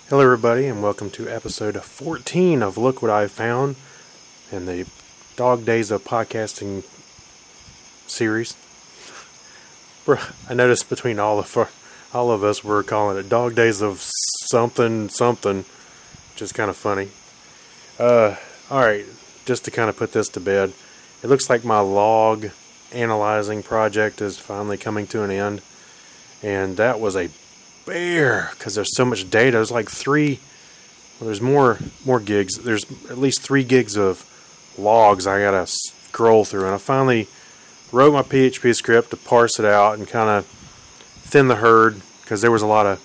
Hello, everybody, and welcome to episode 14 of Look What I Found in the Dog Days of Podcasting series. I noticed between all of us, we're calling it Dog Days of something, which is kind of funny. Alright, just to kind of put this to bed, it looks like my log analyzing project is finally coming to an end, and that was a bear because there's so much data. There's like there's more gigs. There's at least 3 gigs of logs I gotta scroll through, and I finally wrote my PHP script to parse it out and kind of thin the herd because there was a lot of.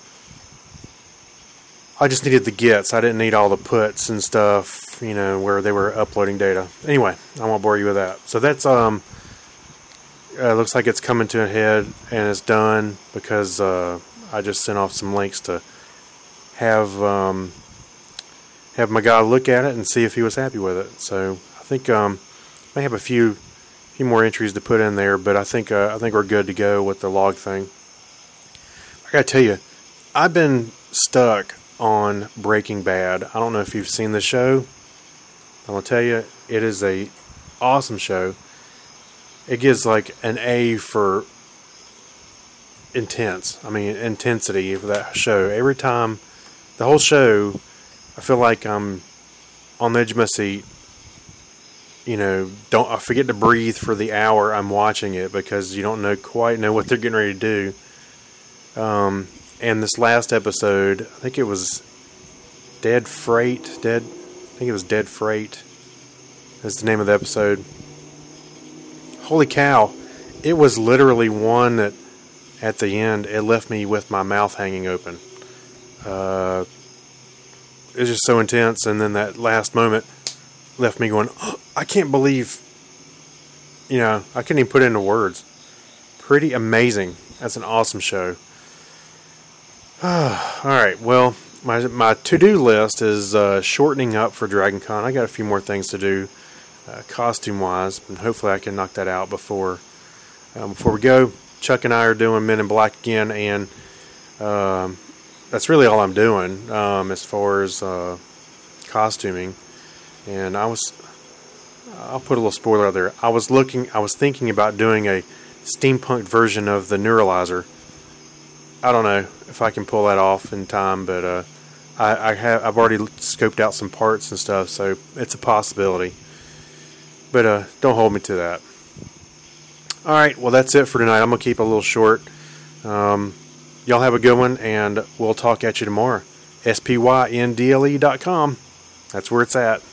I just needed the gets. I didn't need all the puts and stuff, where they were uploading data. Anyway, I won't bore you with that. So that's looks like it's coming to a head and it's done because I just sent off some links to have my guy look at it and see if he was happy with it. So I think may have a few more entries to put in there, but I think we're good to go with the log thing. I gotta tell you, I've been stuck on Breaking Bad. I don't know if you've seen the show. I'm gonna tell you, it is a awesome show. It gives like an A for intensity for that show. Every time, the whole show, I feel like I'm on the edge of my seat. I forget to breathe for the hour I'm watching it because you don't quite know what they're getting ready to do. And this last episode, I think it was Dead Freight. Is the name of the episode. Holy cow! It was literally one that, at the end, it left me with my mouth hanging open. It was just so intense, and then that last moment left me going, oh, I can't believe, I couldn't even put it into words. Pretty amazing. That's an awesome show. Alright, well, my to-do list is shortening up for Dragon Con. I got a few more things to do, costume-wise, and hopefully I can knock that out before we go. Chuck and I are doing Men in Black again, and that's really all I'm doing as far as costuming. And I'll put a little spoiler out there. I was thinking about doing a steampunk version of the Neuralizer. I don't know if I can pull that off in time, but I've already scoped out some parts and stuff, so it's a possibility. But don't hold me to that. Alright, well that's it for tonight. I'm going to keep it a little short. Y'all have a good one, and we'll talk at you tomorrow. spyndle.com. That's where it's at.